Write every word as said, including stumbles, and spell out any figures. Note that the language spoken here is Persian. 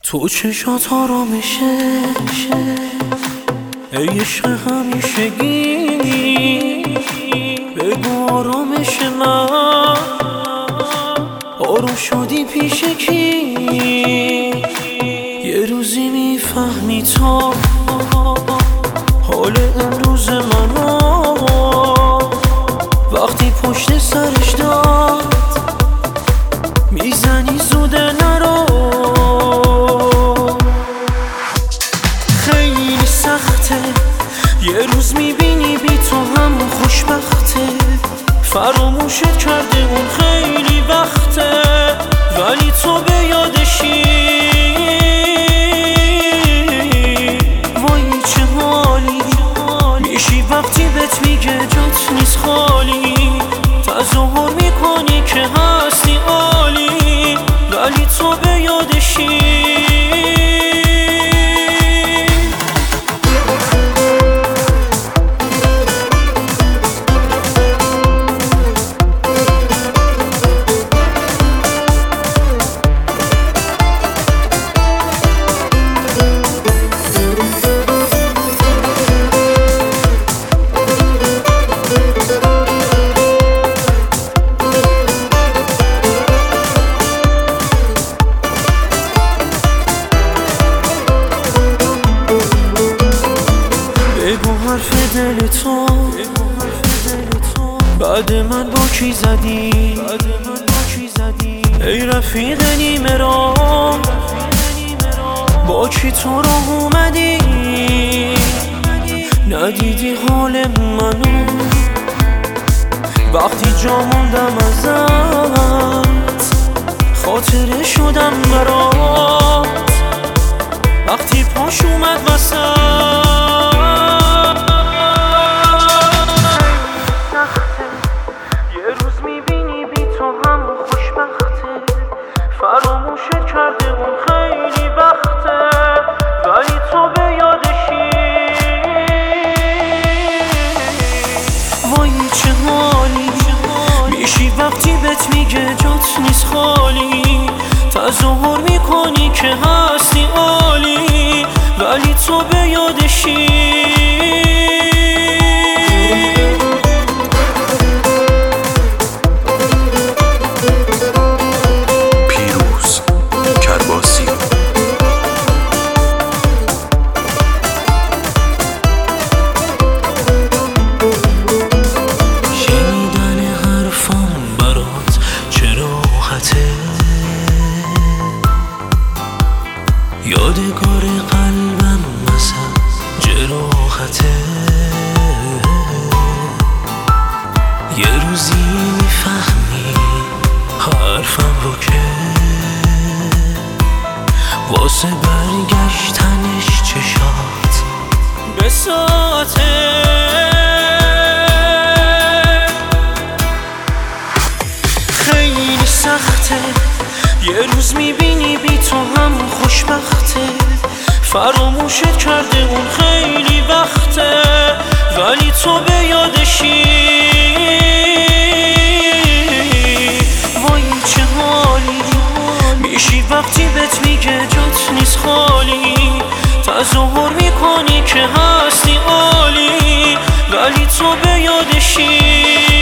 تو چشات آرامشه ای عشق همیشگی، بگو آرامش من آروم شدی پیش کی؟ یه روزی میفهمی تو حال امروز منو، وقتی پشت سرش داد میزنی زوده نرو. خیلی سخته یه روز میبینی بی تو هم خوشبخته، فراموشت کرده اون خیلی وقته، ولی تو به یادشی. وای چه حالی میشی وقتی بهت میگه جات نیست خالی، تظاهر میکنی که هستی عالی، ولی تو به یادشی. حرف دل تو بعد من با کی زدی؟ ای رفیق نیمه راه با کی تو راه اومدی؟ ندیدی حال منو وقتی جا موندم ازت، خاطره شدم برات وقتی پاش اومد وسط. فراموشت کرده اون خیلی وقته، ولی تو به یادشی. وای چه حالی میشی وقتی بهت میگه جات نیست خالی، تظاهر میکنی که هستی عالی، ولی تو به یادشی. یادگار قلبم مثل جراحته، یه روزی میفهمی حرفم رو که واسه برگشتنش چشات بساته. خیلی سخته یه روز میبینی بی تو هم خوشبخته، فراموشت کرده اون خیلی وقته، ولی تو به یادشی. وای چه حالی میشی وقتی بهت میگه جات نیست خالی، تظاهر میکنی که هستی عالی، ولی تو به یادشی.